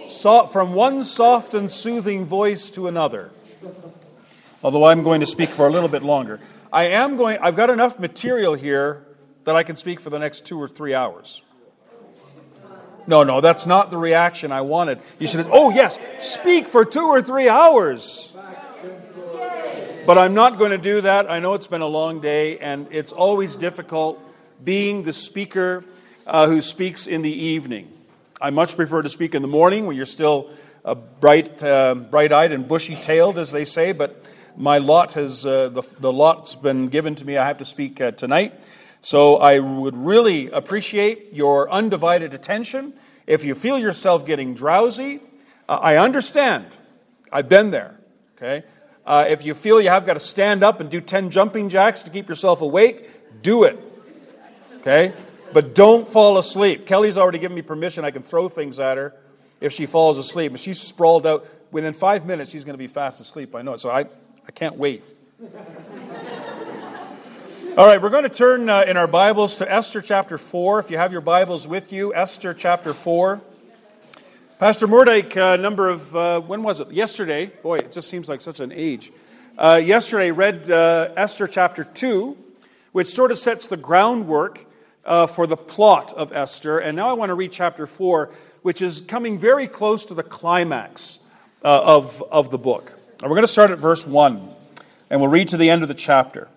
From one soft and soothing voice to another. Although I'm going to speak for a little bit longer. I've got enough material here that I can speak for the next 2 or 3 hours. No, that's not the reaction I wanted. You should have, oh yes, speak for 2 or 3 hours. But I'm not going to do that. I know it's been a long day, and it's always difficult being the speaker who speaks in the evening. I much prefer to speak in the morning when you're still bright-eyed and bushy-tailed, as they say, but my lot has the lot's been given to me. I have to speak tonight. So I would really appreciate your undivided attention. If you feel yourself getting drowsy, I understand. I've been there. Okay. If you feel you have got to stand up and do 10 jumping jacks to keep yourself awake, do it. Okay? But don't fall asleep. Kelly's already given me permission. I can throw things at her if she falls asleep. If she's sprawled out, within 5 minutes, she's going to be fast asleep. I know it. So I can't wait. All right, we're going to turn in our Bibles to Esther chapter 4. If you have your Bibles with you, Esther chapter 4. Pastor Moerdijk, when was it? Yesterday. Boy, it just seems like such an age. Yesterday read Esther chapter 2, which sort of sets the groundwork for the plot of Esther. And now I want to read chapter 4, which is coming very close to the climax of the book. And we're going to start at verse 1, and we'll read to the end of the chapter.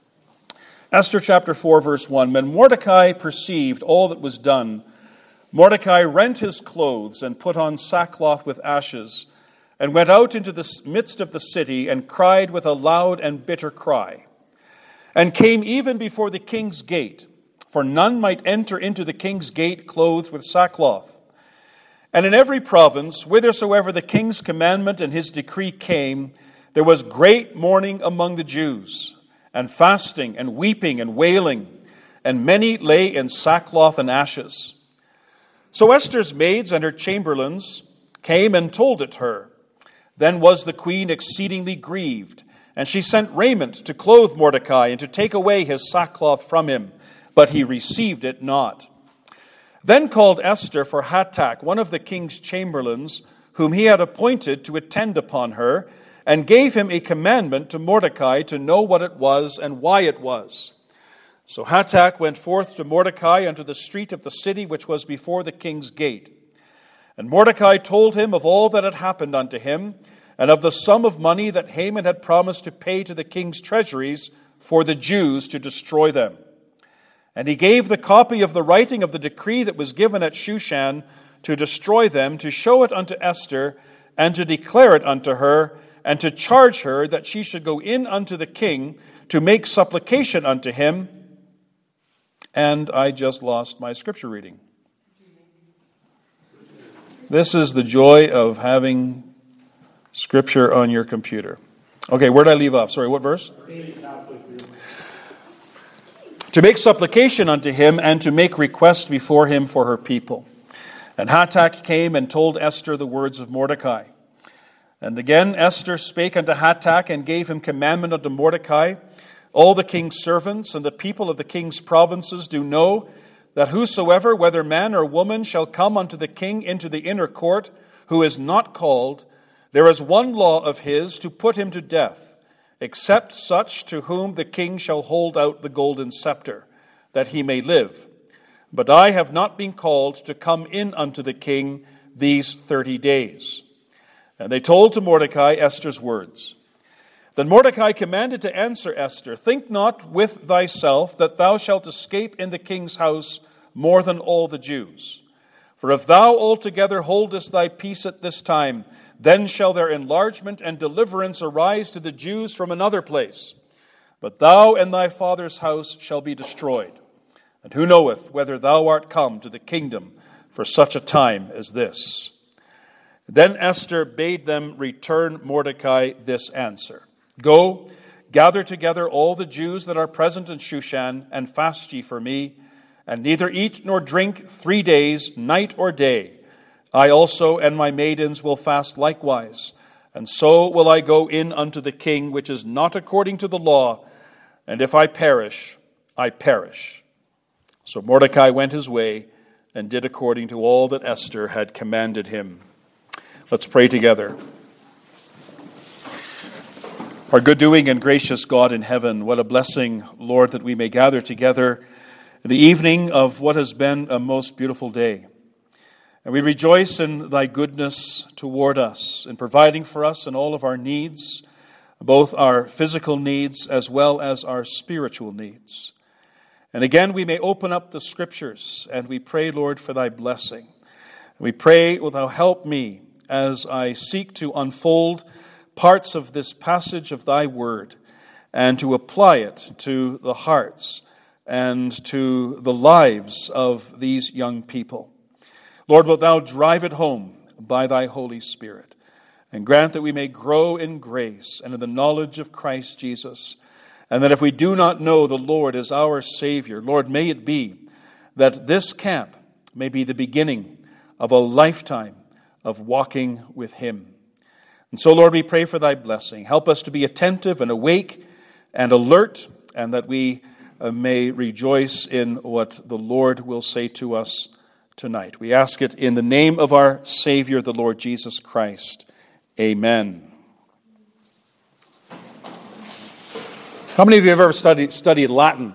Esther chapter 4, verse 1. When Mordecai perceived all that was done, Mordecai rent his clothes and put on sackcloth with ashes, and went out into the midst of the city and cried with a loud and bitter cry, and came even before the king's gate, for none might enter into the king's gate clothed with sackcloth. And in every province, whithersoever the king's commandment and his decree came, there was great mourning among the Jews, and fasting and weeping and wailing, and many lay in sackcloth and ashes. So Esther's maids and her chamberlains came and told it her. Then was the queen exceedingly grieved, and she sent raiment to clothe Mordecai and to take away his sackcloth from him, but he received it not. Then called Esther for Hattak, one of the king's chamberlains, whom he had appointed to attend upon her, and gave him a commandment to Mordecai to know what it was and why it was. So Hattak went forth to Mordecai unto the street of the city which was before the king's gate. And Mordecai told him of all that had happened unto him, and of the sum of money that Haman had promised to pay to the king's treasuries for the Jews to destroy them. And he gave the copy of the writing of the decree that was given at Shushan to destroy them, to show it unto Esther, and to declare it unto her, and to charge her that she should go in unto the king to make supplication unto him. And I just lost my scripture reading. This is the joy of having scripture on your computer. Okay, where did I leave off? Sorry, what verse? To make supplication unto him and to make request before him for her people. And Hattak came and told Esther the words of Mordecai. And again Esther spake unto Hattak and gave him commandment unto Mordecai. All the king's servants and the people of the king's provinces do know that whosoever, whether man or woman, shall come unto the king into the inner court, who is not called, there is one law of his to put him to death, except such to whom the king shall hold out the golden scepter, that he may live. But I have not been called to come in unto the king these 30 days. And they told to Mordecai Esther's words. Then Mordecai commanded to answer Esther, think not with thyself that thou shalt escape in the king's house more than all the Jews. For if thou altogether holdest thy peace at this time, then shall their enlargement and deliverance arise to the Jews from another place. But thou and thy father's house shall be destroyed. And who knoweth whether thou art come to the kingdom for such a time as this? Then Esther bade them return Mordecai this answer. Go, gather together all the Jews that are present in Shushan, and fast ye for me, and neither eat nor drink 3 days, night or day. I also and my maidens will fast likewise, and so will I go in unto the king, which is not according to the law, and if I perish, I perish. So Mordecai went his way, and did according to all that Esther had commanded him. Let's pray together. Our good-doing and gracious God in heaven, what a blessing, Lord, that we may gather together in the evening of what has been a most beautiful day. And we rejoice in thy goodness toward us, in providing for us in all of our needs, both our physical needs as well as our spiritual needs. And again, we may open up the Scriptures, and we pray, Lord, for thy blessing. We pray, will thou help me as I seek to unfold parts of this passage of thy word and to apply it to the hearts and to the lives of these young people. Lord, wilt thou drive it home by thy Holy Spirit, and grant that we may grow in grace and in the knowledge of Christ Jesus, and that if we do not know the Lord as our Savior, Lord, may it be that this camp may be the beginning of a lifetime of walking with him. And so, Lord, we pray for thy blessing. Help us to be attentive and awake and alert, and that we may rejoice in what the Lord will say to us tonight. We ask it in the name of our Savior, the Lord Jesus Christ. Amen. How many of you have ever studied Latin?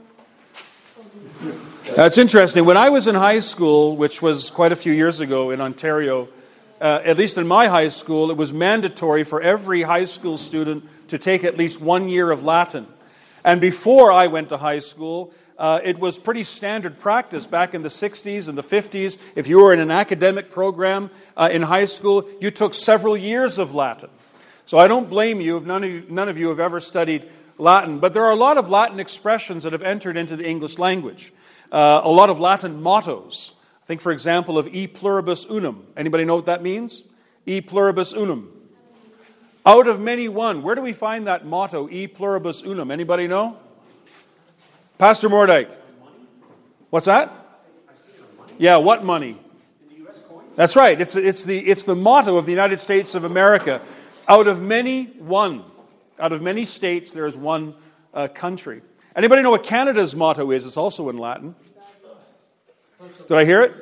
That's interesting. When I was in high school, which was quite a few years ago in Ontario, at least in my high school, it was mandatory for every high school student to take at least 1 year of Latin. And before I went to high school, it was pretty standard practice back in the 60s and the 50s. If you were in an academic program in high school, you took several years of Latin. So I don't blame you if none of you have ever studied Latin. But there are a lot of Latin expressions that have entered into the English language. A lot of Latin mottos. Think, for example, of E pluribus unum. Anybody know what that means? E pluribus unum. Out of many one. Where do we find that motto, E pluribus unum? Anybody know? Pastor Mordike. What's that? Yeah, what money? That's right. It's the motto of the United States of America. Out of many, one. Out of many states, there is one country. Anybody know what Canada's motto is? It's also in Latin. Did I hear it?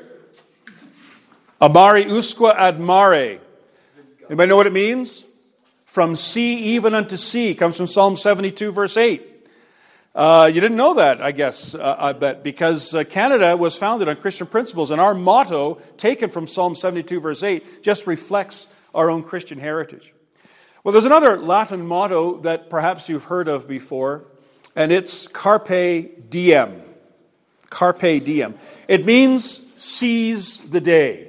Amare usque ad mare. Anybody know what it means? From sea even unto sea. It comes from Psalm 72, verse 8. You didn't know that, I guess, I bet, because Canada was founded on Christian principles, and our motto, taken from Psalm 72, verse 8, just reflects our own Christian heritage. Well, there's another Latin motto that perhaps you've heard of before, and it's Carpe Diem. Carpe Diem. It means seize the day.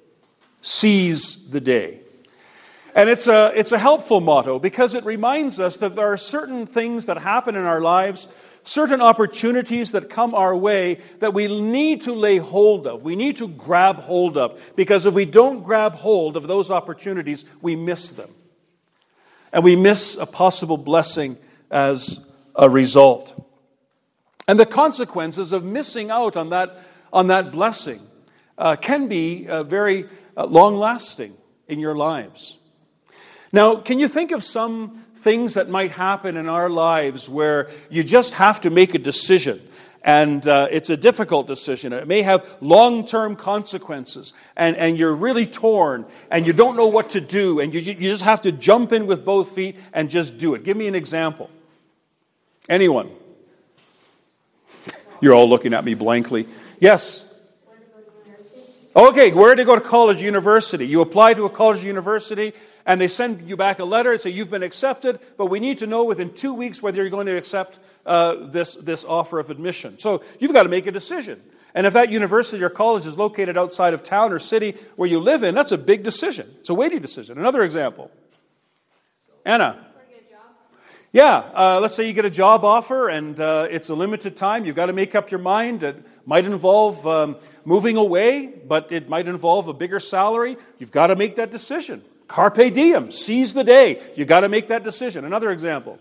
Seize the day. And it's a helpful motto because it reminds us that there are certain things that happen in our lives, certain opportunities that come our way that we need to lay hold of. We need to grab hold of, because if we don't grab hold of those opportunities, we miss them. And we miss a possible blessing as a result. And the consequences of missing out on that blessing can be very long-lasting in your lives. Now, can you think of some things that might happen in our lives where you just have to make a decision, and it's a difficult decision. It may have long-term consequences, and you're really torn, and you don't know what to do, and you just have to jump in with both feet and just do it. Give me an example. Anyone? You're all looking at me blankly. Yes? Okay, where to go to college, university. You apply to a college, university, and they send you back a letter and say you've been accepted, but we need to know within 2 weeks whether you're going to accept this offer of admission. So you've got to make a decision. And if that university or college is located outside of town or city where you live in, that's a big decision. It's a weighty decision. Another example. Anna. Yeah, let's say you get a job offer and it's a limited time. You've got to make up your mind. It might involve moving away, but it might involve a bigger salary. You've got to make that decision. Carpe diem, seize the day. You've got to make that decision. Another example.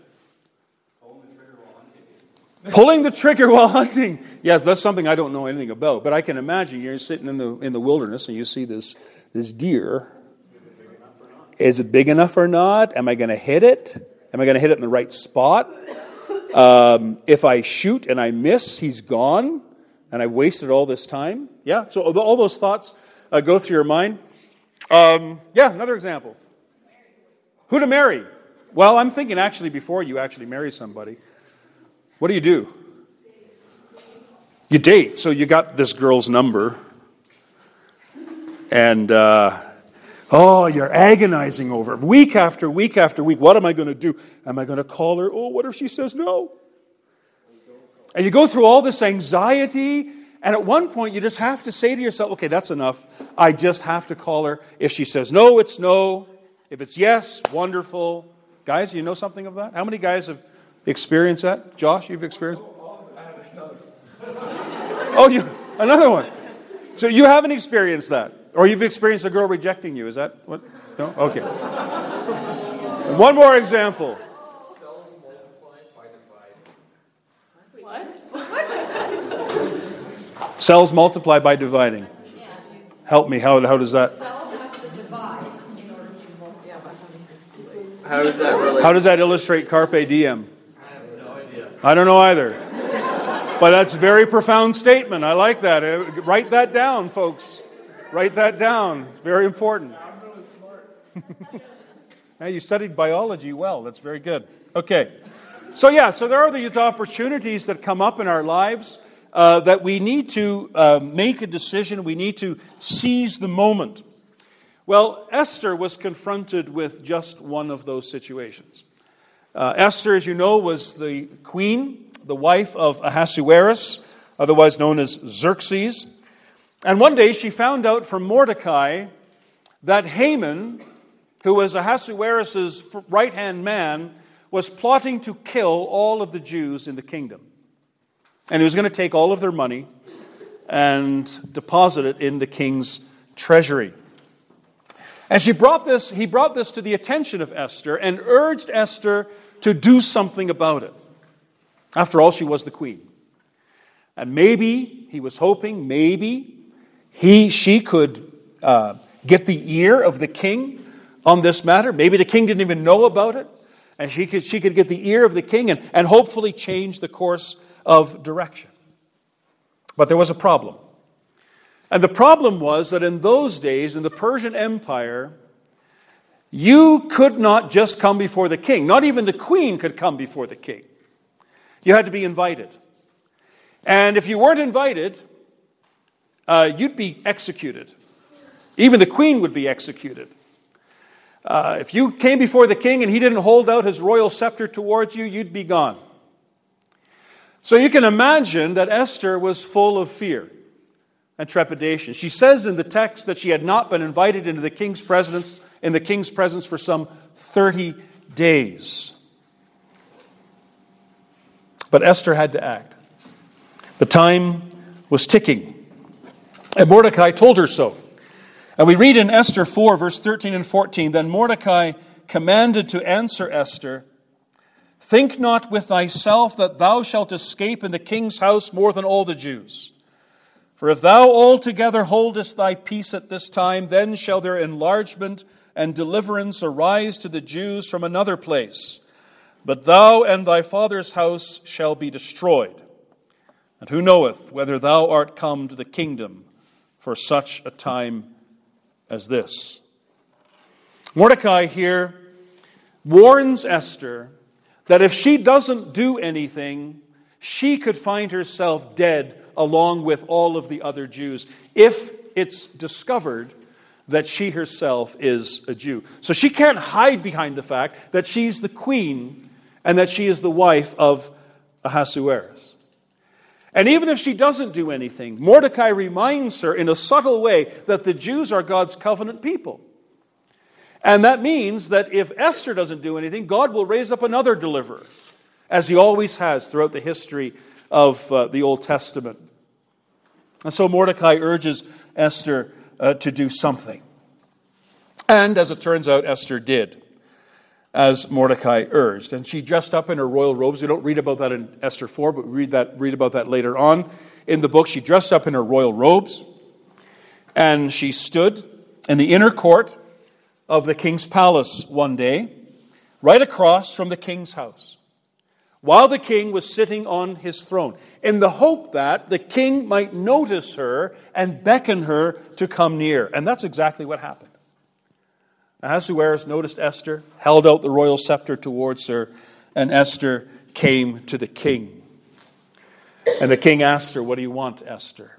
Pulling the trigger while hunting. Yes, that's something I don't know anything about, but I can imagine you're sitting in the wilderness and you see this deer. Is it big enough or not? Am I going to hit it? Am I going to hit it in the right spot? If I shoot and I miss, he's gone, and I've wasted all this time. Yeah, so all those thoughts go through your mind. Yeah, another example. Who to marry? Well, I'm thinking actually before you actually marry somebody, what do? You date. So you got this girl's number, and you're agonizing over it. Week after week after week. What am I going to do? Am I going to call her? Oh, what if she says no? And you go through all this anxiety, and at one point you just have to say to yourself, okay, that's enough. I just have to call her. If she says no, it's no. If it's yes, wonderful. Guys, you know something of that? How many guys have experienced that? Josh, you've experienced? Oh, another one. So you haven't experienced that? Or you've experienced a girl rejecting you? Is that what? No? Okay. One more example. Cells multiply by dividing. What? Cells multiply by dividing. Help me. How does that? Cell has to divide in order to multiply. How does that relate? How does that illustrate carpe diem? I have no idea. I don't know either. But that's a very profound statement. I like that. Write that down, folks. Write that down. It's very important. I'm really smart. Now, you studied biology well. That's very good. Okay. So there are these opportunities that come up in our lives that we need to make a decision. We need to seize the moment. Well, Esther was confronted with just one of those situations. Esther, as you know, was the queen, the wife of Ahasuerus, otherwise known as Xerxes. And one day she found out from Mordecai that Haman, who was Ahasuerus' right-hand man, was plotting to kill all of the Jews in the kingdom. And he was going to take all of their money and deposit it in the king's treasury. And he brought this to the attention of Esther and urged Esther to do something about it. After all, she was the queen. And maybe, he was hoping, she could get the ear of the king on this matter. Maybe the king didn't even know about it. And she could get the ear of the king and hopefully change the course of direction. But there was a problem. And the problem was that in those days, in the Persian Empire, you could not just come before the king. Not even the queen could come before the king. You had to be invited. And if you weren't invited, you'd be executed. Even the queen would be executed. If you came before the king and he didn't hold out his royal scepter towards you, you'd be gone. So you can imagine that Esther was full of fear and trepidation. She says in the text that she had not been invited into the king's presence for some 30 days. But Esther had to act. The time was ticking. And Mordecai told her so. And we read in Esther 4, verse 13 and 14, Then Mordecai commanded to answer Esther, Think not with thyself that thou shalt escape in the king's house more than all the Jews. For if thou altogether holdest thy peace at this time, then shall their enlargement and deliverance arise to the Jews from another place. But thou and thy father's house shall be destroyed. And who knoweth whether thou art come to the kingdom for such a time as this? Mordecai here warns Esther that if she doesn't do anything, she could find herself dead along with all of the other Jews if it's discovered that she herself is a Jew. So she can't hide behind the fact that she's the queen and that she is the wife of Ahasuerus. And even if she doesn't do anything, Mordecai reminds her in a subtle way that the Jews are God's covenant people. And that means that if Esther doesn't do anything, God will raise up another deliverer, as he always has throughout the history of the Old Testament. And so Mordecai urges Esther to do something. And as it turns out, Esther did, as Mordecai urged. And she dressed up in her royal robes. We don't read about that in Esther 4, but we read about that later on in the book. She dressed up in her royal robes, and she stood in the inner court of the king's palace one day, right across from the king's house, while the king was sitting on his throne, in the hope that the king might notice her and beckon her to come near. And that's exactly what happened. Ahasuerus noticed Esther, held out the royal scepter towards her, and Esther came to the king. And the king asked her, "What do you want, Esther?"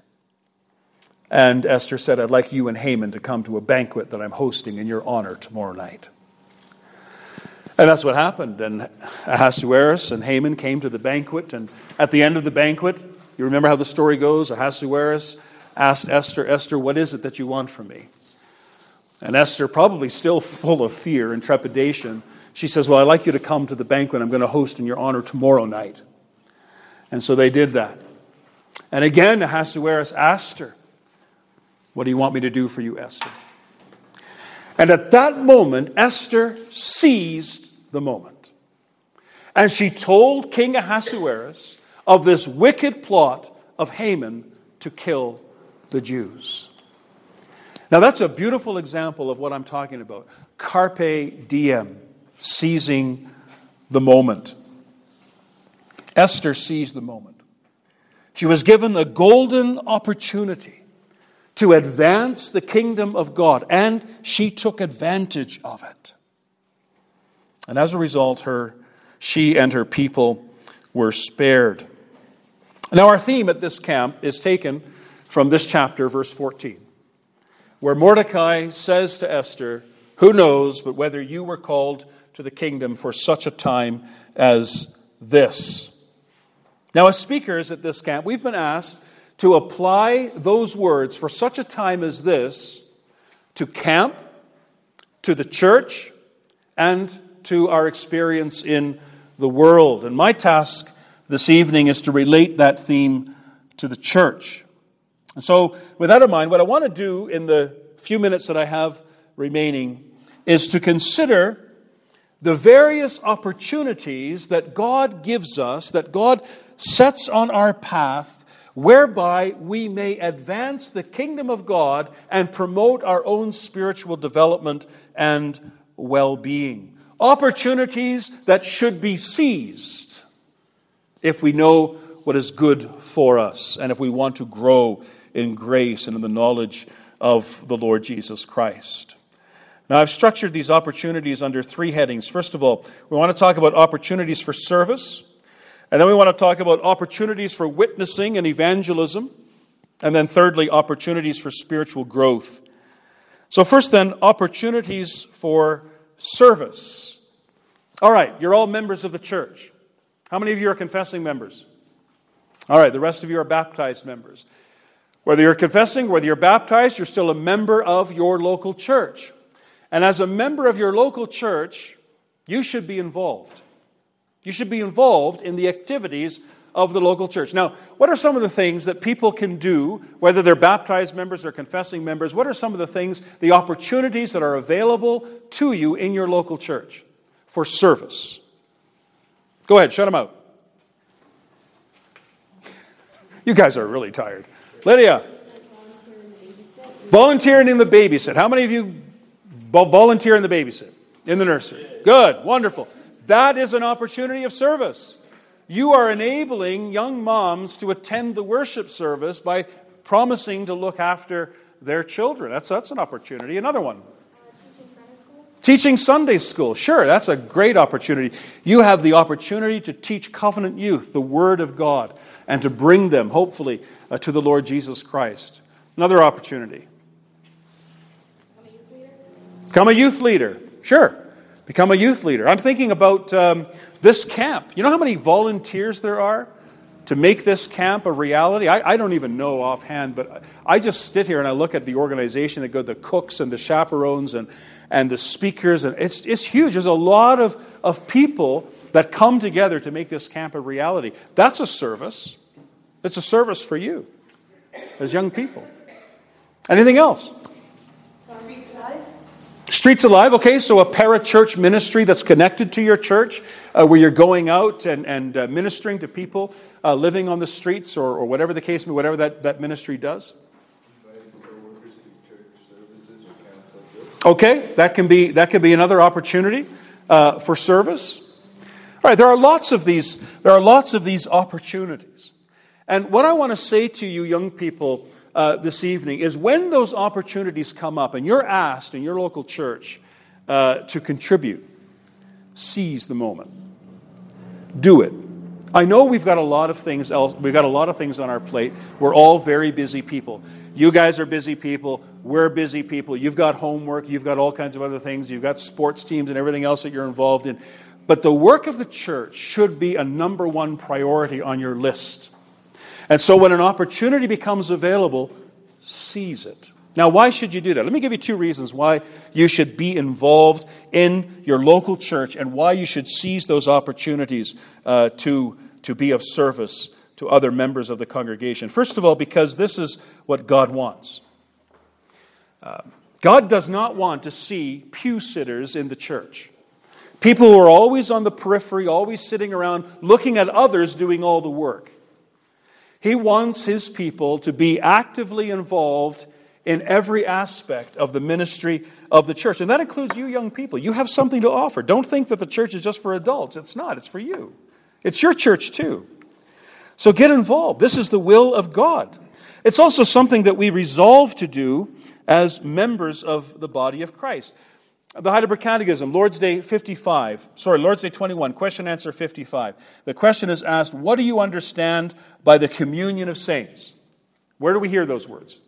And Esther said, "I'd like you and Haman to come to a banquet that I'm hosting in your honor tomorrow night." And that's what happened. And Ahasuerus and Haman came to the banquet. And at the end of the banquet, you remember how the story goes? Ahasuerus asked Esther, "Esther, what is it that you want from me?" And Esther, probably still full of fear and trepidation, she says, "Well, I'd like you to come to the banquet I'm going to host in your honor tomorrow night." And so they did that. And again, Ahasuerus asked her, "What do you want me to do for you, Esther?" And at that moment, Esther seized the moment. And she told King Ahasuerus of this wicked plot of Haman to kill the Jews. Now that's a beautiful example of what I'm talking about. Carpe diem, seizing the moment. Esther seized the moment. She was given a golden opportunity to advance the kingdom of God, and she took advantage of it. And as a result, she and her people were spared. Now our theme at this camp is taken from this chapter, verse 14, where Mordecai says to Esther, "Who knows but whether you were called to the kingdom for such a time as this?" Now as speakers at this camp, we've been asked to apply those words, "for such a time as this," to camp, to the church, and to our experience in the world. And my task this evening is to relate that theme to the church. And so, with that in mind, what I want to do in the few minutes that I have remaining is to consider the various opportunities that God gives us, that God sets on our path, whereby we may advance the kingdom of God and promote our own spiritual development and well-being. Opportunities that should be seized if we know what is good for us and if we want to grow in grace and in the knowledge of the Lord Jesus Christ. Now, I've structured these opportunities under three headings. First of all, we want to talk about opportunities for service. And then we want to talk about opportunities for witnessing and evangelism. And then thirdly, opportunities for spiritual growth. So first then, opportunities for service. All right, you're all members of the church. How many of you are confessing members? All right, the rest of you are baptized members. Whether you're confessing, whether you're baptized, you're still a member of your local church. And as a member of your local church, you should be involved. You should be involved in the activities of the local church. Now, what are some of the things that people can do, whether they're baptized members or confessing members? What are some of the things, the opportunities that are available to you in your local church for service? Go ahead, shut them out. You guys are really tired. Lydia. Volunteering in the babysit. How many of you volunteer in the babysit? In the nursery. Good, wonderful. That is an opportunity of service. You are enabling young moms to attend the worship service by promising to look after their children. That's an opportunity. Another one. Teaching Sunday school. Sure, that's a great opportunity. You have the opportunity to teach covenant youth the Word of God and to bring them, hopefully, to the Lord Jesus Christ. Another opportunity. Become a youth leader. Sure. Become a youth leader. I'm thinking about this camp. You know how many volunteers there are to make this camp a reality? I don't even know offhand, but I just sit here and I look at the organization that go, the cooks and the chaperones and the speakers, and it's huge. There's a lot of people that come together to make this camp a reality. That's a service. It's a service for you as young people. Anything else? Streets Alive, okay, so a para-church ministry that's connected to your church, where you're going out and ministering to people living on the streets or whatever the case may be, whatever that ministry does. Inviting co-workers to church services or camps like this. Okay, that can be another opportunity for service. All right, there are lots of these opportunities. And what I want to say to you young people this evening is when those opportunities come up and you're asked in your local church to contribute, seize the moment. Do it. I know we've got a lot of things else. We've got a lot of things on our plate. We're all very busy people. You guys are busy people. We're busy people. You've got homework. You've got all kinds of other things. You've got sports teams and everything else that you're involved in. But the work of the church should be a number one priority on your list. And so when an opportunity becomes available, seize it. Now, why should you do that? Let me give you 2 reasons why you should be involved in your local church and why you should seize those opportunities to be of service to other members of the congregation. First of all, because this is what God wants. God does not want to see pew sitters in the church. People who are always on the periphery, always sitting around, looking at others doing all the work. He wants His people to be actively involved in every aspect of the ministry of the church. And that includes you young people. You have something to offer. Don't think that the church is just for adults. It's not. It's for you. It's your church too. So get involved. This is the will of God. It's also something that we resolve to do as members of the body of Christ. The Heidelberg Catechism, Lord's Day 21, question answer 55. The question is asked, what do you understand by the communion of saints? Where do we hear those words?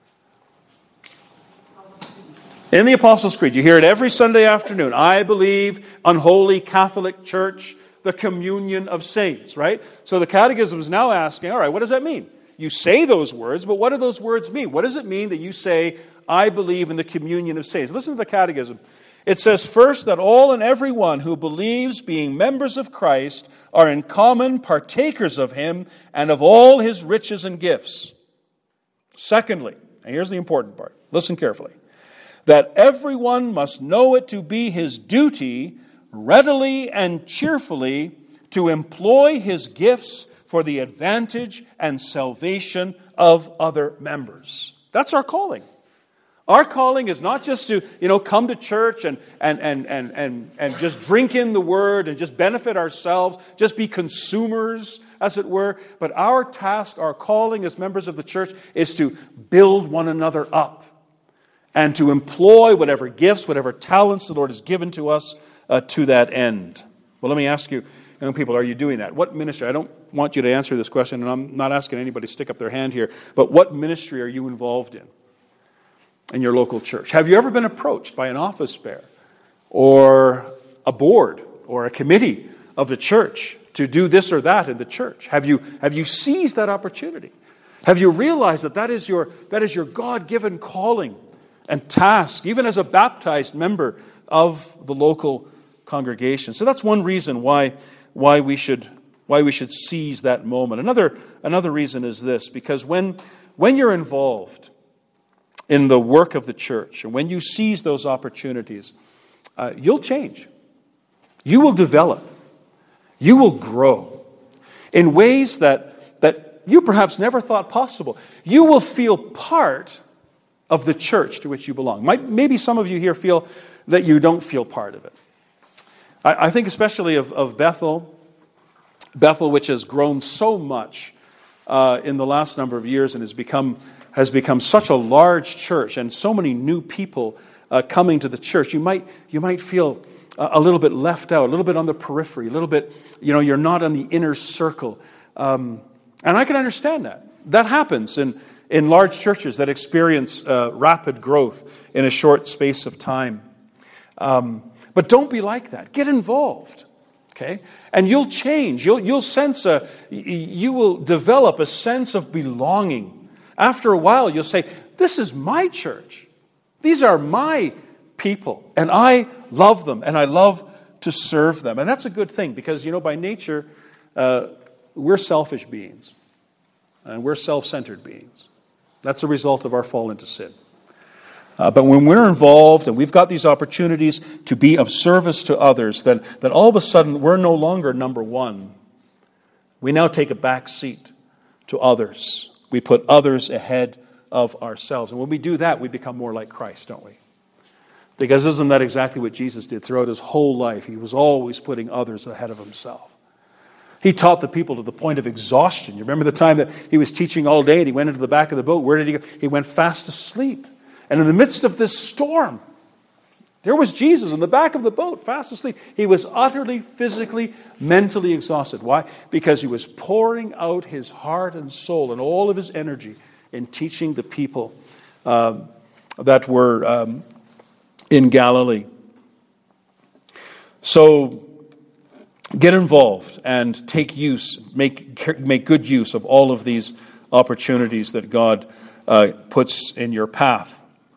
In the Apostles' Creed. You hear it every Sunday afternoon. I believe unholy Catholic Church, the communion of saints, right? So the Catechism is now asking, all right, what does that mean? You say those words, but what do those words mean? What does it mean that you say, I believe in the communion of saints? Listen to the Catechism. It says, first, that all and every one who believes, being members of Christ, are in common partakers of Him and of all His riches and gifts. Secondly, and here's the important part, listen carefully, that everyone must know it to be his duty readily and cheerfully to employ his gifts for the advantage and salvation of other members. That's our calling. Our calling is not just to, come to church and just drink in the Word and just benefit ourselves, just be consumers, as it were. But our task, our calling as members of the church is to build one another up and to employ whatever gifts, whatever talents the Lord has given to us to that end. Well, let me ask you, young people, are you doing that? What ministry? I don't want you to answer this question, and I'm not asking anybody to stick up their hand here, but what ministry are you involved in your local church? Have you ever been approached by an office bearer or a board or a committee of the church to do this or that in the church? Have you seized that opportunity? Have you realized that is your God-given calling and task, even as a baptized member of the local congregation? So that's one reason why we should seize that moment. Another reason is this, because when you're involved in the work of the church, and when you seize those opportunities, you'll change. You will develop. You will grow in ways that you perhaps never thought possible. You will feel part of the church to which you belong. Maybe some of you here feel that you don't feel part of it. I think especially of Bethel, which has grown so much in the last number of years and has become such a large church and so many new people coming to the church. You might feel a little bit left out, a little bit on the periphery, a little bit, you're not on the inner circle. And I can understand that. That happens in large churches that experience rapid growth in a short space of time. But don't be like that. Get involved, okay? And you'll change. You'll sense you will develop a sense of belonging. After a while, you'll say, "This is my church. These are my people, and I love them, and I love to serve them." And that's a good thing because, by nature, we're selfish beings, and we're self-centered beings. That's a result of our fall into sin. But when we're involved and we've got these opportunities to be of service to others, then all of a sudden we're no longer number one. We now take a back seat to others. We put others ahead of ourselves. And when we do that, we become more like Christ, don't we? Because isn't that exactly what Jesus did throughout his whole life? He was always putting others ahead of himself. He taught the people to the point of exhaustion. You remember the time that he was teaching all day and he went into the back of the boat. Where did he go? He went fast asleep. And in the midst of this storm, There was Jesus in the back of the boat, fast asleep. He was utterly, physically, mentally exhausted. Why? Because he was pouring out his heart and soul and all of his energy in teaching the people that were in Galilee. So get involved and make good use of all of these opportunities that God puts in your path.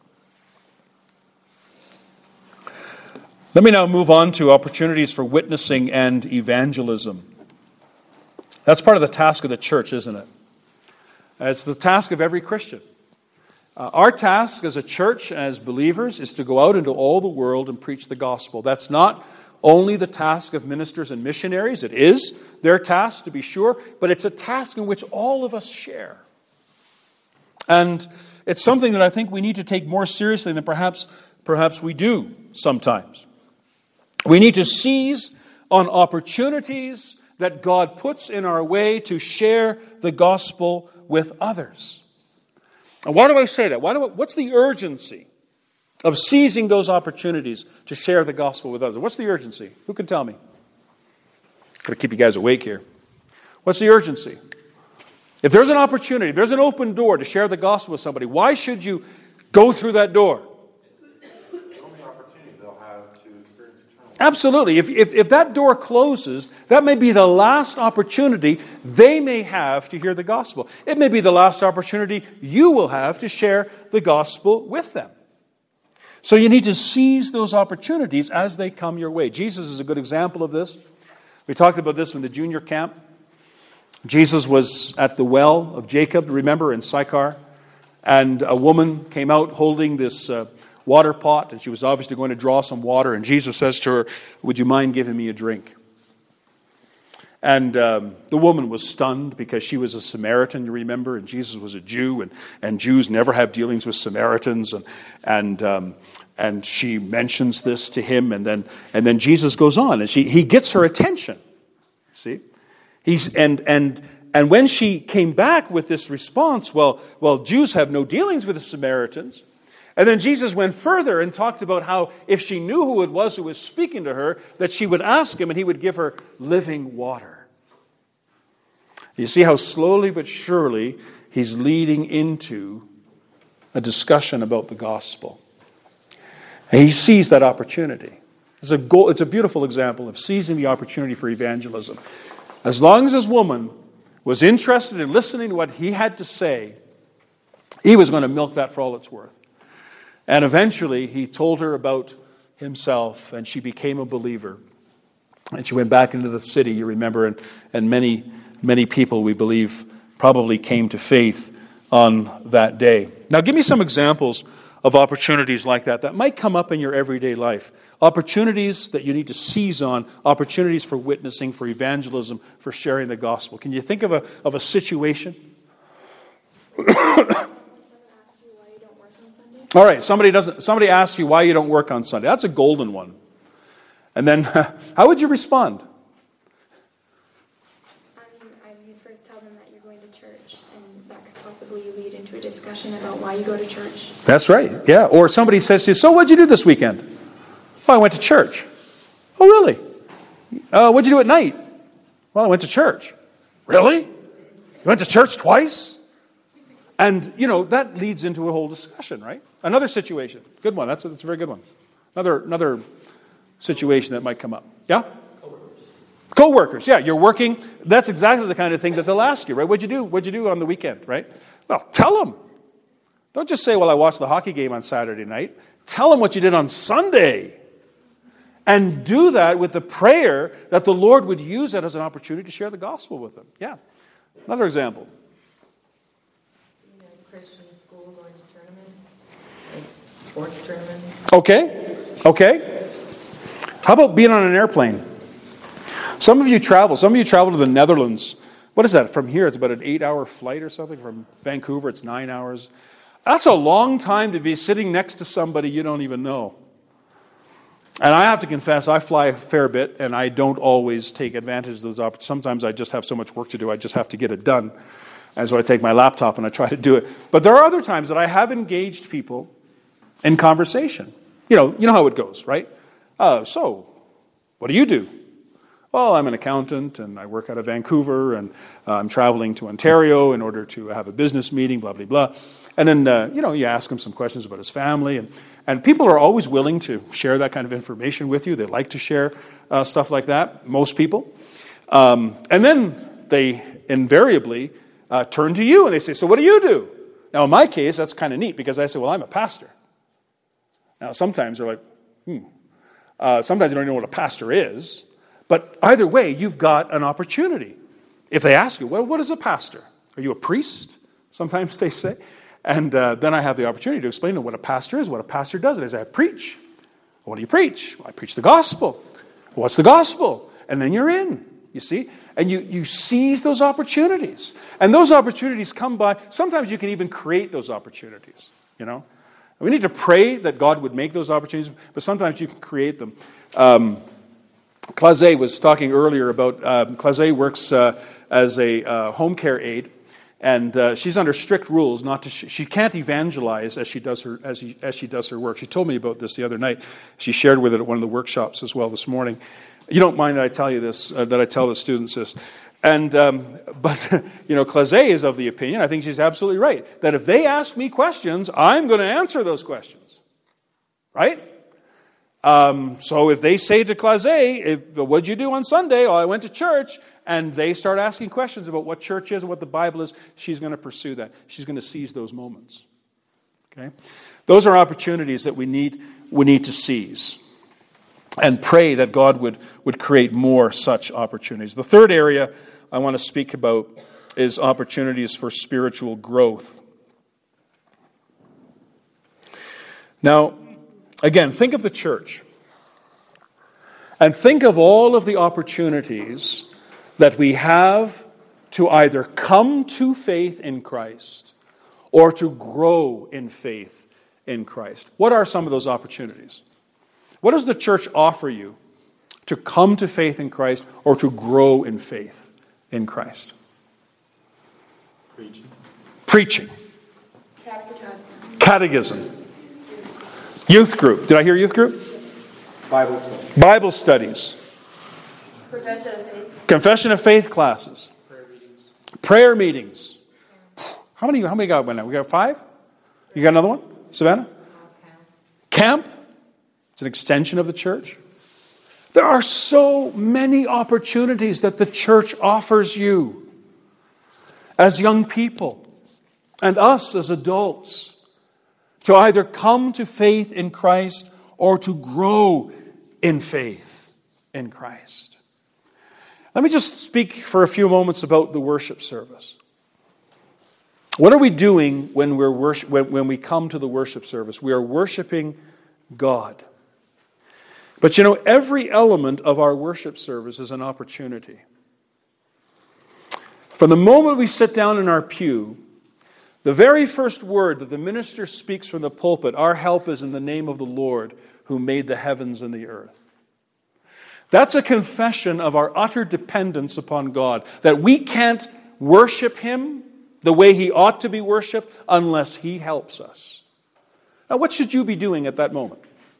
Let me now move on to opportunities for witnessing and evangelism. That's part of the task of the church, isn't it? It's the task of every Christian. Our task as a church, as believers, is to go out into all the world and preach the gospel. That's not only the task of ministers and missionaries. It is their task, to be sure, but it's a task in which all of us share. And it's something that I think we need to take more seriously than perhaps we do sometimes. We need to seize on opportunities that God puts in our way to share the gospel with others. And why do I say that? What's the urgency of seizing those opportunities to share the gospel with others? What's the urgency? Who can tell me? Got to keep you guys awake here. What's the urgency? If there's an opportunity, if there's an open door to share the gospel with somebody, why should you go through that door? Absolutely. If that door closes, that may be the last opportunity they may have to hear the gospel. It may be the last opportunity you will have to share the gospel with them. So you need to seize those opportunities as they come your way. Jesus is a good example of this. We talked about this in the junior camp. Jesus was at the well of Jacob, remember, in Sychar. And a woman came out holding this water pot, and she was obviously going to draw some water, and Jesus says to her, "Would you mind giving me a drink?" And the woman was stunned because she was a Samaritan, you remember, and Jesus was a Jew, and Jews never have dealings with Samaritans, and she mentions this to him, and then Jesus goes on, and he gets her attention. See, and when she came back with this response, well, Jews have no dealings with the Samaritans. And then Jesus went further and talked about how if she knew who it was who was speaking to her, that she would ask him and he would give her living water. You see how slowly but surely he's leading into a discussion about the gospel. And he sees that opportunity. It's a beautiful example of seizing the opportunity for evangelism. As long as this woman was interested in listening to what he had to say, he was going to milk that for all it's worth. And eventually, he told her about himself, and she became a believer. And she went back into the city, you remember, and many, many people, we believe, probably came to faith on that day. Now, give me some examples of opportunities like that might come up in your everyday life. Opportunities that you need to seize on, opportunities for witnessing, for evangelism, for sharing the gospel. Can you think of a situation? All right, somebody asks you why you don't work on Sunday. That's a golden one. And then, how would you respond? You'd first tell them that you're going to church, and that could possibly lead into a discussion about why you go to church. That's right, yeah. Or somebody says to you, "So what'd you do this weekend?" "Oh, I went to church." "Oh, really? What'd you do at night?" "Well, I went to church." "Really? You went to church twice?" And, that leads into a whole discussion, right? Another situation. Good one. That's a very good one. Another situation that might come up. Yeah? Co-workers. Yeah, you're working. That's exactly the kind of thing that they'll ask you, right? What'd you do on the weekend, right? Well, tell them. Don't just say, "Well, I watched the hockey game on Saturday night." Tell them what you did on Sunday. And do that with the prayer that the Lord would use that as an opportunity to share the gospel with them. Yeah. Another example. Christian school, going to tournaments, like sports tournaments. Okay. How about being on an airplane? Some of you travel to the Netherlands. What is that? From here, it's about an 8-hour flight or something. From Vancouver, it's 9 hours. That's a long time to be sitting next to somebody you don't even know. And I have to confess, I fly a fair bit, and I don't always take advantage of those opportunities. Sometimes I just have so much work to do, I just have to get it done. And so I take my laptop and I try to do it. But there are other times that I have engaged people in conversation. You know how it goes, right? So, what do you do? Well, I'm an accountant, and I work out of Vancouver, and I'm traveling to Ontario in order to have a business meeting, blah, blah, blah. And then, you ask him some questions about his family, and people are always willing to share that kind of information with you. They like to share stuff like that, most people. And then they invariably turn to you, and they say, so what do you do? Now, in my case, that's kind of neat, because I say, well, I'm a pastor. Now, sometimes they're like, sometimes you don't even know what a pastor is. But either way, you've got an opportunity. If they ask you, well, what is a pastor? Are you a priest? Sometimes they say. And then I have the opportunity to explain to them what a pastor is, what a pastor does. And I say, I preach. What do you preach? Well, I preach the gospel. What's the gospel? And then you're in, you see. And you seize those opportunities. And those opportunities come by. Sometimes you can even create those opportunities, We need to pray that God would make those opportunities, but sometimes you can create them. Claze was talking earlier about, Claze works as a home care aide, and she's under strict rules not to. She can't evangelize as she does her work. She told me about this the other night. She shared with it at one of the workshops as well this morning. You don't mind that I tell you this, that I tell the students this. And but Claze is of the opinion, I think she's absolutely right, that if they ask me questions, I'm going to answer those questions, right? So if they say to Claze, what'd you do on Sunday? Oh, I went to church. And they start asking questions about what church is and what the Bible is. She's going to pursue that. She's going to seize those moments. Okay? Those are opportunities that we need to seize. And pray that God would create more such opportunities. The third area I want to speak about is opportunities for spiritual growth. Now, again, think of the church. And think of all of the opportunities that we have to either come to faith in Christ or to grow in faith in Christ. What are some of those opportunities? What does the church offer you to come to faith in Christ or to grow in faith in Christ? Preaching. Catechism. Youth group. Did I hear youth group? Bible studies. Confession of faith classes. Prayer meetings. How many got one now? We got 5? You got another one? Savannah? Camp. It's an extension of the church. There are so many opportunities that the church offers you as young people and us as adults to either come to faith in Christ or to grow in faith in Christ. Let me just speak for a few moments about the worship service. What are we doing when when we come to the worship service? We are worshiping God. But every element of our worship service is an opportunity. From the moment we sit down in our pew, the very first word that the minister speaks from the pulpit, our help is in the name of the Lord who made the heavens and the earth. That's a confession of our utter dependence upon God, that we can't worship Him the way He ought to be worshipped unless He helps us. Now, what should you be doing at that moment?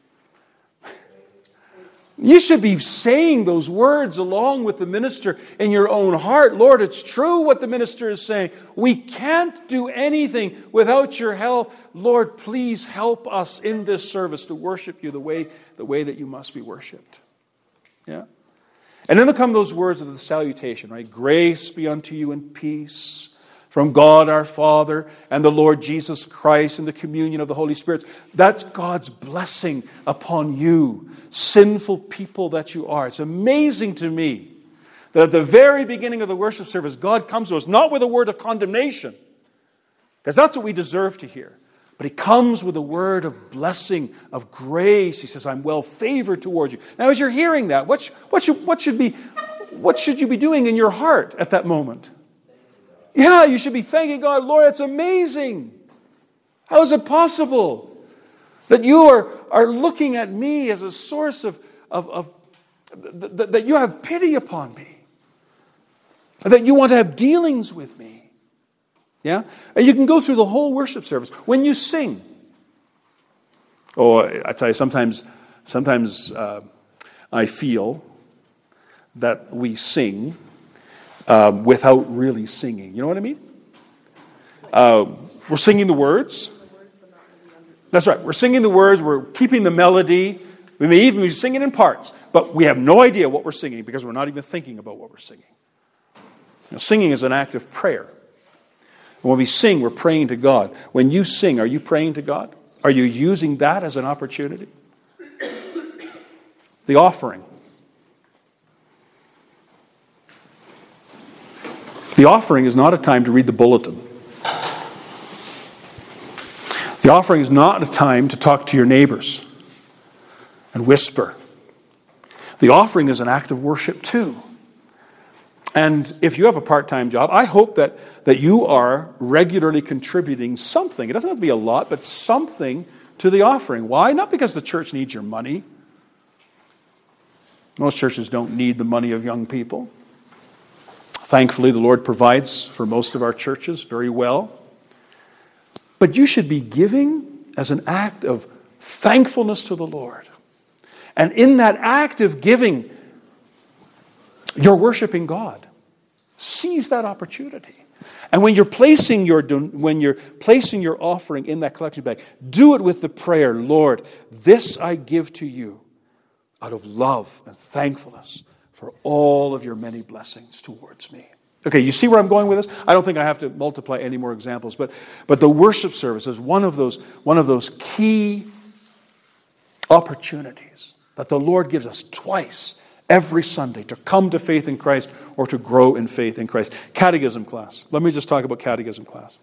You should be saying those words along with the minister in your own heart. Lord, it's true what the minister is saying. We can't do anything without your help. Lord, please help us in this service to worship you the way that you must be worshipped. Yeah? And then there come those words of the salutation, right? Grace be unto you and peace from God our Father and the Lord Jesus Christ and the communion of the Holy Spirit. That's God's blessing upon you, sinful people that you are. It's amazing to me that at the very beginning of the worship service, God comes to us not with a word of condemnation, because that's what we deserve to hear. But He comes with a word of blessing, of grace. He says, I'm well favored towards you. Now, as you're hearing that, what should you be doing in your heart at that moment? Yeah, you should be thanking God. Lord, that's amazing. How is it possible that you are looking at me as a source of that you have pity upon me, that you want to have dealings with me? Yeah? And you can go through the whole worship service. When you sing, Oh, I tell you, sometimes I feel that we sing without really singing. You know what I mean? We're singing the words. That's right. We're singing the words. We're keeping the melody. We may even be singing in parts, but we have no idea what we're singing because we're not even thinking about what we're singing. Singing is an act of prayer. And when we sing, we're praying to God. When you sing, are you praying to God? Are you using that as an opportunity? The offering. The offering is not a time to read the bulletin. The offering is not a time to talk to your neighbors and whisper. The offering is an act of worship too. And if you have a part-time job, I hope that you are regularly contributing something. It doesn't have to be a lot, but something to the offering. Why? Not because the church needs your money. Most churches don't need the money of young people. Thankfully, the Lord provides for most of our churches very well. But you should be giving as an act of thankfulness to the Lord. And in that act of giving, you're worshiping God. Seize that opportunity. And when you're placing your offering in that collection bag, do it with the prayer, Lord, this I give to you out of love and thankfulness for all of your many blessings towards me. Okay, you see where I'm going with this? I don't think I have to multiply any more examples, but the worship service is one of those key opportunities that the Lord gives us twice every Sunday to come to faith in Christ or to grow in faith in Christ. Catechism class. Let me just talk about catechism class.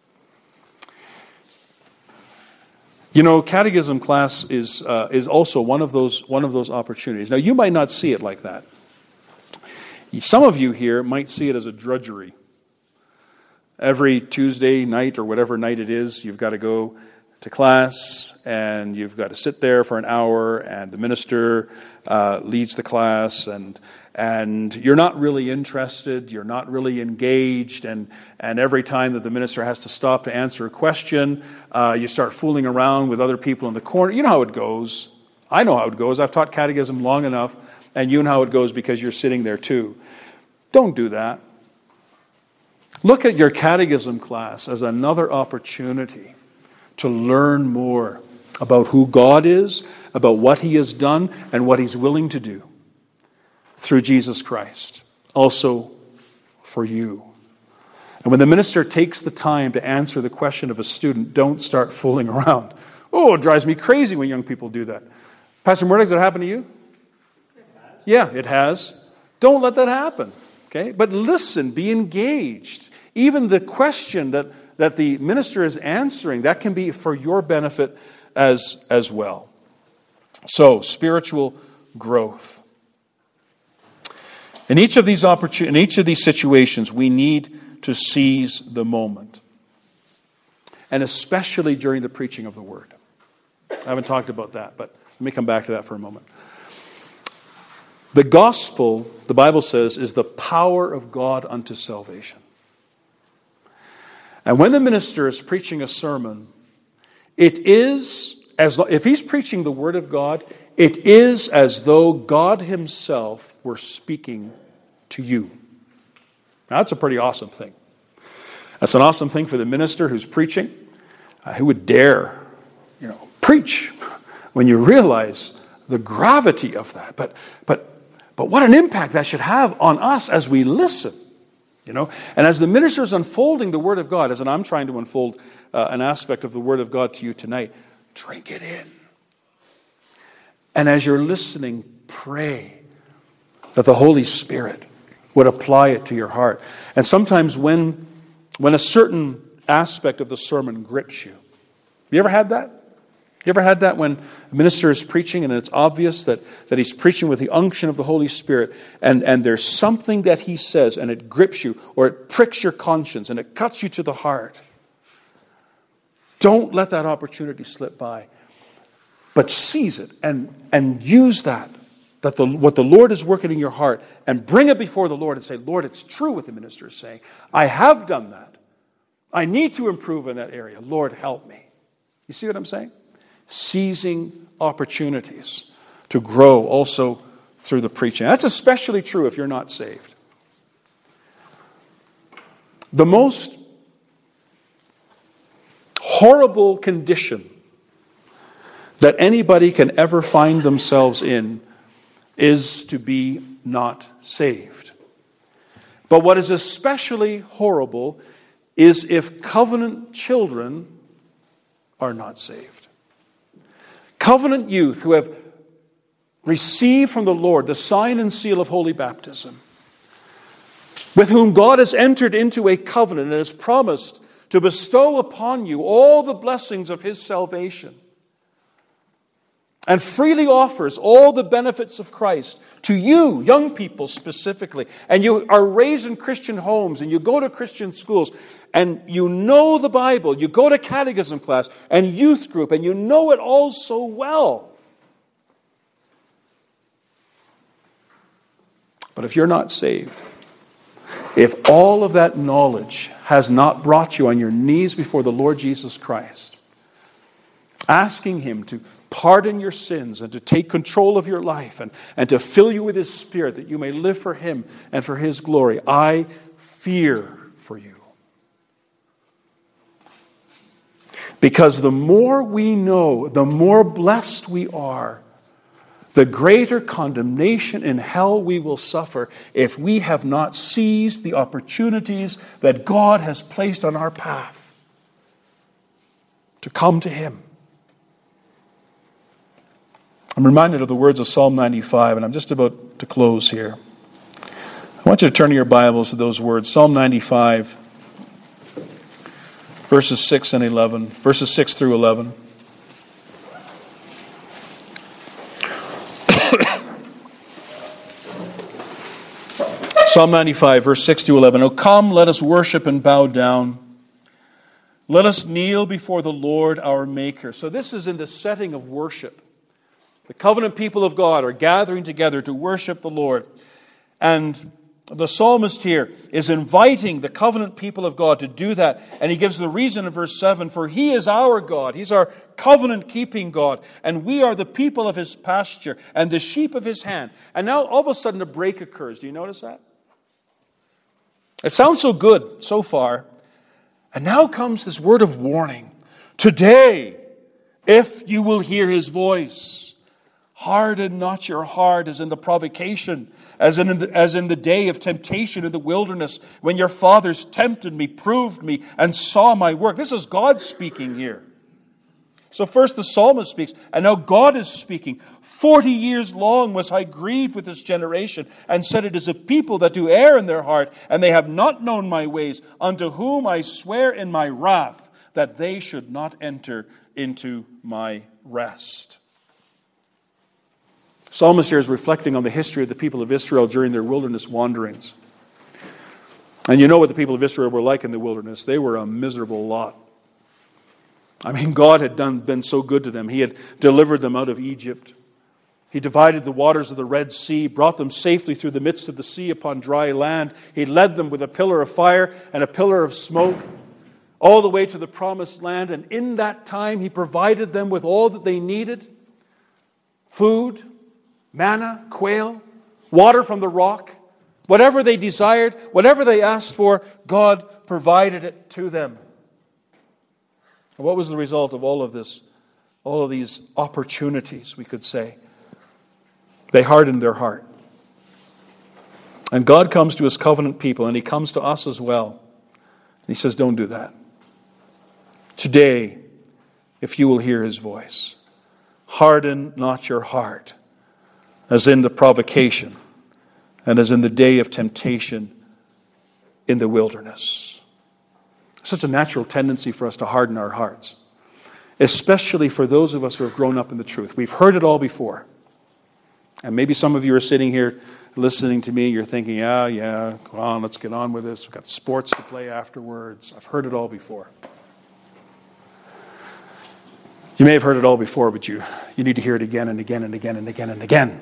You know, catechism class is also one of those opportunities. Now, you might not see it like that. Some of you here might see it as a drudgery. Every Tuesday night or whatever night it is, you've got to go to class and you've got to sit there for an hour and the minister leads the class and you're not really interested, you're not really engaged, and every time that the minister has to stop to answer a question, you start fooling around with other people in the corner. You know how it goes. I know how it goes. I've taught catechism long enough, and you know how it goes because you're sitting there too. Don't do that. Look at your catechism class as another opportunity to learn more about who God is, about what He has done, and what He's willing to do through Jesus Christ, also for you. And when the minister takes the time to answer the question of a student, don't start fooling around. Oh, it drives me crazy when young people do that. Pastor Murdoch, has that happened to you? Yeah, it has. Don't let that happen. Okay? But listen, be engaged. Even the question that the minister is answering, that can be for your benefit as well. So, spiritual growth. In each of these situations, we need to seize the moment. And especially during the preaching of the Word. I haven't talked about that, but let me come back to that for a moment. The gospel, the Bible says, is the power of God unto salvation. And when the minister is preaching a sermon, it is, if he's preaching the Word of God, it is as though God Himself were speaking to you. Now, that's a pretty awesome thing. That's an awesome thing for the minister who's preaching. Who would dare, preach when you realize the gravity of that? But what an impact that should have on us as we listen. And as the minister is unfolding the Word of God, as I'm trying to unfold an aspect of the Word of God to you tonight, drink it in. And as you're listening, pray that the Holy Spirit would apply it to your heart. And sometimes when a certain aspect of the sermon grips you, you ever had that? You ever had that when a minister is preaching and it's obvious that he's preaching with the unction of the Holy Spirit and there's something that he says and it grips you or it pricks your conscience and it cuts you to the heart? Don't let that opportunity slip by, but seize it and use what the Lord is working in your heart and bring it before the Lord and say, Lord, it's true what the minister is saying. I have done that. I need to improve in that area. Lord, help me. You see what I'm saying? seizing opportunities to grow also through the preaching. That's especially true if you're not saved. The most horrible condition that anybody can ever find themselves in is to be not saved. But what is especially horrible is if covenant children are not saved. Covenant youth who have received from the Lord the sign and seal of holy baptism, with whom God has entered into a covenant and has promised to bestow upon you all the blessings of His salvation, and freely offers all the benefits of Christ to you, young people specifically. And you are raised in Christian homes and you go to Christian schools and you know the Bible. You go to catechism class and youth group and you know it all so well. But if you're not saved, if all of that knowledge has not brought you on your knees before the Lord Jesus Christ, asking Him to pardon your sins and to take control of your life and to fill you with His Spirit that you may live for Him and for His glory, I fear for you. Because the more we know, the more blessed we are, the greater condemnation in hell we will suffer if we have not seized the opportunities that God has placed on our path to come to Him. I'm reminded of the words of Psalm 95, and I'm just about to close here. I want you to turn to your Bibles to those words. Psalm 95, verses 6 and 11, verses 6 through 11. Psalm 95, verse 6 to 11. O come, let us worship and bow down. Let us kneel before the Lord our Maker. So this is in the setting of worship. The covenant people of God are gathering together to worship the Lord. And the psalmist here is inviting the covenant people of God to do that. And he gives the reason in verse 7, for He is our God. He's our covenant-keeping God. And we are the people of His pasture and the sheep of His hand. And now all of a sudden a break occurs. Do you notice that? It sounds so good so far. And now comes this word of warning. Today, if you will hear His voice, harden not your heart as in the provocation, as in the day of temptation in the wilderness, when your fathers tempted me, proved me, and saw my work. This is God speaking here. So first the psalmist speaks, and now God is speaking. 40 years long was I grieved with this generation, and said, it is a people that do err in their heart, and they have not known my ways, unto whom I swear in my wrath, that they should not enter into my rest. Psalmist here is reflecting on the history of the people of Israel during their wilderness wanderings. And you know what the people of Israel were like in the wilderness. They were a miserable lot. I mean, God had been so good to them. He had delivered them out of Egypt. He divided the waters of the Red Sea, brought them safely through the midst of the sea upon dry land. He led them with a pillar of fire and a pillar of smoke all the way to the promised land. And in that time, He provided them with all that they needed. Food, manna, quail, water from the rock, whatever they desired, whatever they asked for, God provided it to them. And what was the result of all of this? All of these opportunities, we could say. They hardened their heart. And God comes to His covenant people, and He comes to us as well. And He says, don't do that. Today, if you will hear His voice, harden not your heart, as in the provocation, and as in the day of temptation in the wilderness. Such a natural tendency for us to harden our hearts, especially for those of us who have grown up in the truth. We've heard it all before. And maybe some of you are sitting here listening to me, you're thinking, yeah, come on, let's get on with this. We've got sports to play afterwards. I've heard it all before. You may have heard it all before, but you need to hear it again and again and again and again and again.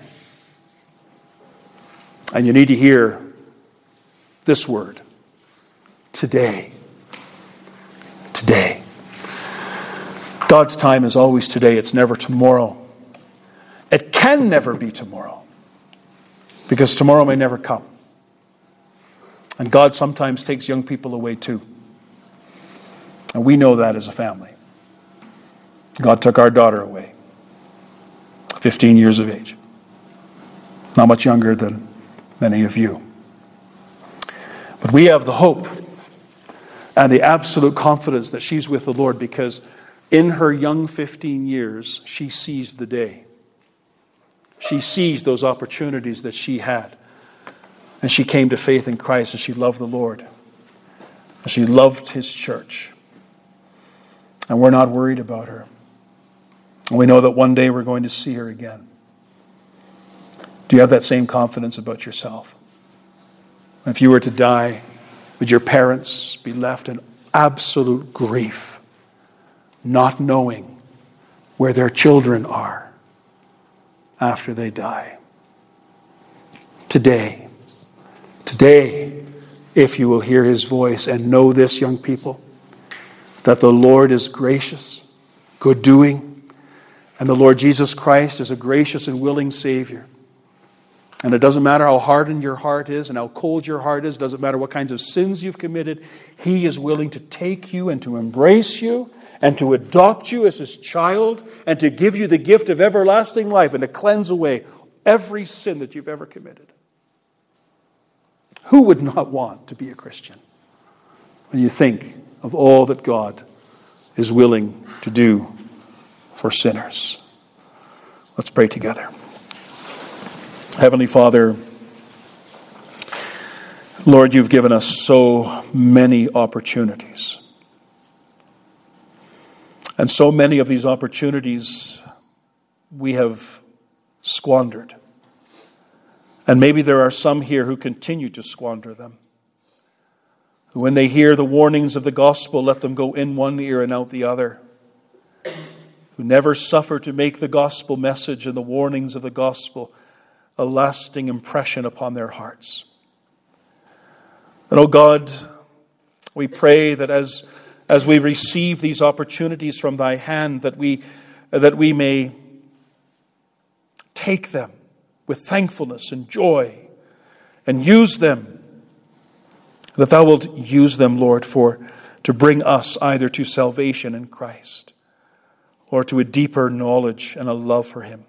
And you need to hear this word. Today. Today. God's time is always today. It's never tomorrow. It can never be tomorrow, because tomorrow may never come. And God sometimes takes young people away too. And we know that as a family. God took our daughter away, 15 years of age. Not much younger than many of you. But we have the hope and the absolute confidence that she's with the Lord, because in her young 15 years, she seized the day. She seized those opportunities that she had. And she came to faith in Christ, and she loved the Lord. And she loved His church. And we're not worried about her. And we know that one day we're going to see her again. Do you have that same confidence about yourself? If you were to die, would your parents be left in absolute grief, not knowing where their children are after they die? Today, if you will hear His voice and know this, young people, that the Lord is gracious, good doing, and the Lord Jesus Christ is a gracious and willing Savior. And it doesn't matter how hardened your heart is and how cold your heart is. It doesn't matter what kinds of sins you've committed. He is willing to take you and to embrace you and to adopt you as His child and to give you the gift of everlasting life and to cleanse away every sin that you've ever committed. Who would not want to be a Christian when you think of all that God is willing to do for sinners? Let's pray together. Heavenly Father, Lord, You've given us so many opportunities. And so many of these opportunities we have squandered. And maybe there are some here who continue to squander them. Who, when they hear the warnings of the gospel, let them go in one ear and out the other. Who never suffer to make the gospel message and the warnings of the gospel a lasting impression upon their hearts. And oh God, we pray that as we receive these opportunities from Thy hand, that we may take them with thankfulness and joy and use them, that Thou wilt use them, Lord, to bring us either to salvation in Christ or to a deeper knowledge and a love for Him.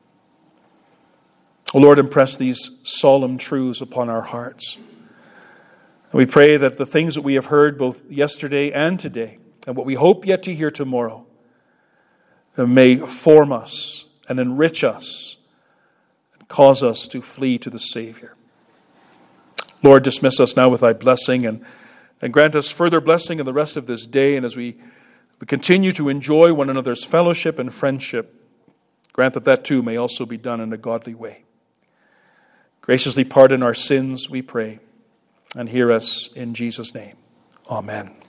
O Lord, impress these solemn truths upon our hearts. And we pray that the things that we have heard both yesterday and today, and what we hope yet to hear tomorrow, may form us and enrich us and cause us to flee to the Savior. Lord, dismiss us now with Thy blessing and grant us further blessing in the rest of this day. And as we continue to enjoy one another's fellowship and friendship, grant that too may also be done in a godly way. Graciously pardon our sins, we pray, and hear us in Jesus' name. Amen.